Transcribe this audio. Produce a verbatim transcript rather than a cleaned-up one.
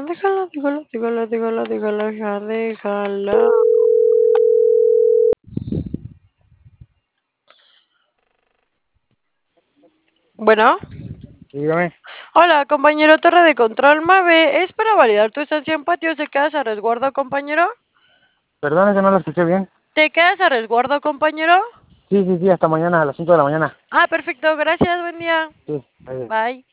déjalo, déjalo, déjalo, déjalo, déjalo, ya, déjalo. Bueno. Dígame. Hola, compañero Torre de Control Mave. Es para validar tu estancia en patio. ¿Se quedas a resguardo, compañero? Perdón, que no lo escuché bien. ¿Te quedas a resguardo, compañero? Sí, sí, sí, hasta mañana a las cinco de la mañana. Ah, perfecto. Gracias. Buen día. Sí, ahí. Bye.